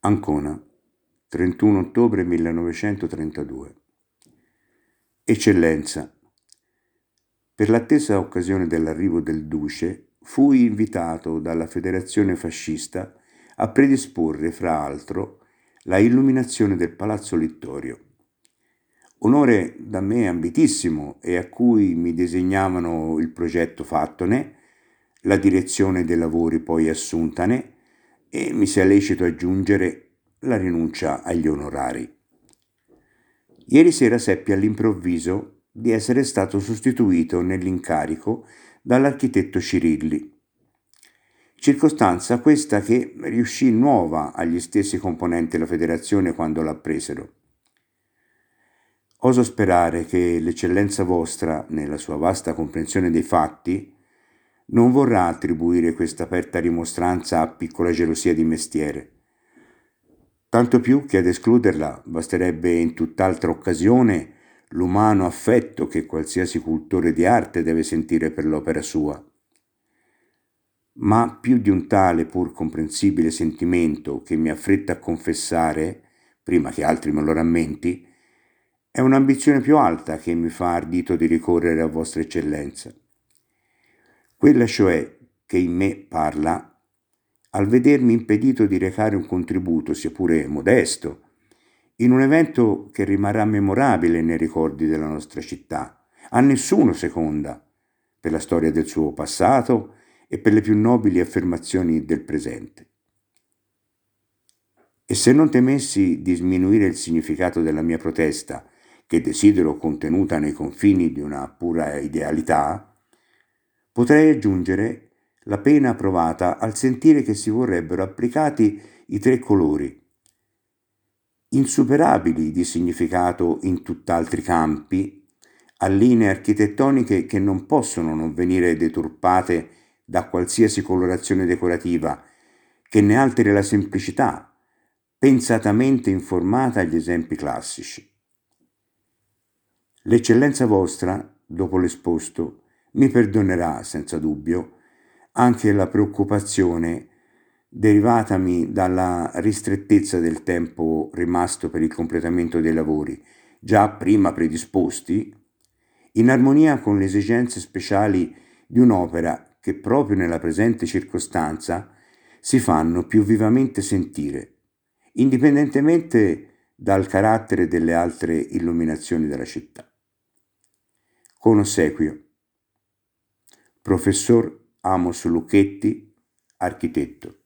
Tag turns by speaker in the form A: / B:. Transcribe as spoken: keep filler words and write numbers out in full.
A: Ancona, trentuno ottobre millenovecentotrentadue. Eccellenza, per l'attesa occasione dell'arrivo del duce, fui invitato dalla Federazione Fascista a predisporre, fra altro, la illuminazione del Palazzo Littorio. Onore da me ambitissimo e a cui mi disegnavano il progetto fattone, la direzione dei lavori poi assuntane e mi sia lecito aggiungere la rinuncia agli onorari. Ieri sera seppi all'improvviso di essere stato sostituito nell'incarico dall'architetto Cirilli. Circostanza questa che riuscì nuova agli stessi componenti della federazione quando l'appresero. Oso sperare che l'eccellenza vostra, nella sua vasta comprensione dei fatti, non vorrà attribuire questa aperta rimostranza a piccola gelosia di mestiere. Tanto più che ad escluderla basterebbe in tutt'altra occasione l'umano affetto che qualsiasi cultore di arte deve sentire per l'opera sua. Ma più di un tale pur comprensibile sentimento che mi affretta a confessare, prima che altri me lo rammenti, è un'ambizione più alta che mi fa ardito di ricorrere a vostra eccellenza. Quella cioè che in me parla, al vedermi impedito di recare un contributo, sia pure modesto, in un evento che rimarrà memorabile nei ricordi della nostra città, a nessuno seconda, per la storia del suo passato e per le più nobili affermazioni del presente. E se non temessi di sminuire il significato della mia protesta, che desidero contenuta nei confini di una pura idealità, potrei aggiungere la pena provata al sentire che si vorrebbero applicati i tre colori, insuperabili di significato in tutt'altri campi, a linee architettoniche che non possono non venire deturpate da qualsiasi colorazione decorativa, che ne alteri la semplicità, pensatamente informata agli esempi classici. L'eccellenza vostra, dopo l'esposto, mi perdonerà senza dubbio anche la preoccupazione derivatami dalla ristrettezza del tempo rimasto per il completamento dei lavori, già prima predisposti, in armonia con le esigenze speciali di un'opera che proprio nella presente circostanza si fanno più vivamente sentire, indipendentemente dal carattere delle altre illuminazioni della città. Con ossequio, Professor Amos Lucchetti, architetto.